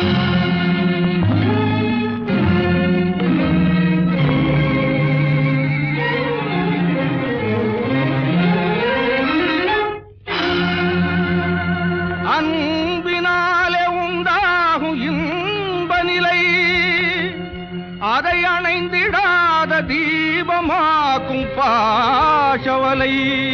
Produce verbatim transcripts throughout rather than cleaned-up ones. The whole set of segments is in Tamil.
அன்பினாலே உண்டாகும் இன்ப நிலை அதை அணைந்திடாத தீபமாக்கும் பாசவலை.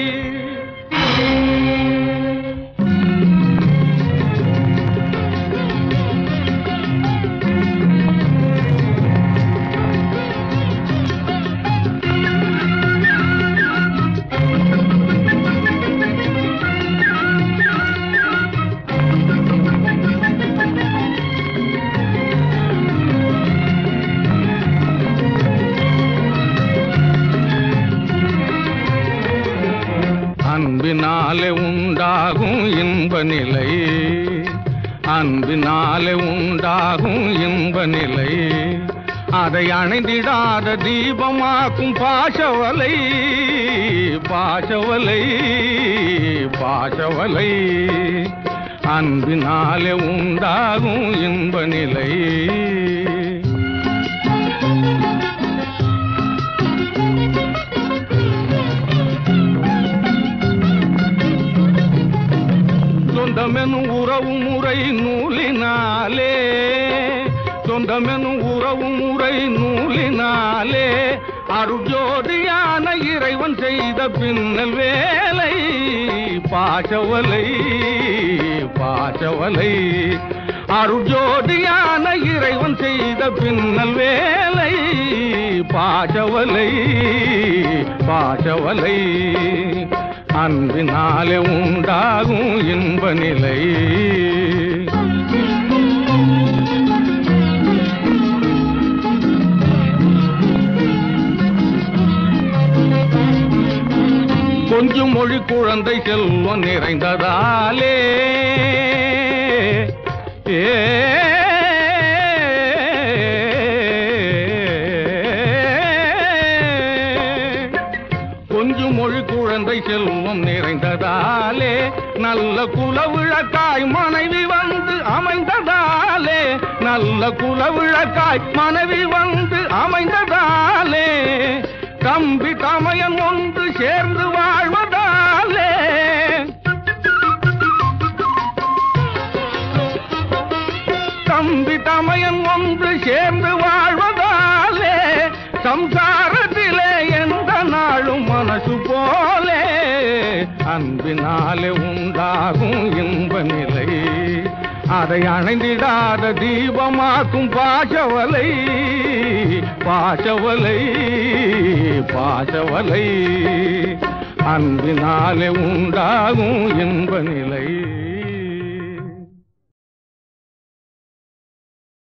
அன்பினாலே உண்டாகும் இன்ப நிலை அன்பினாலே உண்டாகும் இன்ப நிலை அதை அணைந்திடாத தீபமாக்கும் பாசவலை பாசவலை பாசவலை. அன்பினாலே உண்டாகும் இன்ப நிலை சொந்தமெனும் உறவு முறை நூலினாலே சொந்தமெனும் உறவு முறை நூலினாலே அருஜோதியான இறைவன் செய்த பின்னல் வேலை பாசவலை பாசவலை. அருஜோதியான இறைவன் செய்த பின்னல் வேலை பாசவலை பாசவலை. அன்பினாலே உண்டாகும் இன்ப நிலை கொஞ்சம் மொழி குழந்தை செல்வம் நிறைந்ததாலே ஏ கொஞ்சம் மொழி குழந்தை செல்வம் நிறைந்ததாலே நல்ல குலவிளக்காய் மனைவி வந்து அமைந்ததாலே நல்ல குலவிளக்காய் மனைவி வந்து அமைந்ததாலே தம்பி தமையன் ஒன்று சேர்ந்து வாழ்வதாலே தம்பி தமையன் ஒன்று சேர்ந்து வாழ்வதாலே சம்சாரத்திலே எந்த நாளும் மனசு போலே அன்பினாலே உண்டாகும் இன்ப நிலை அதை அணைந்திடாத தீபமாக்கும் பாசவலை பாசவலை பாசவலை. அன்பினாலே உண்டாகும் இன்ப நிலை.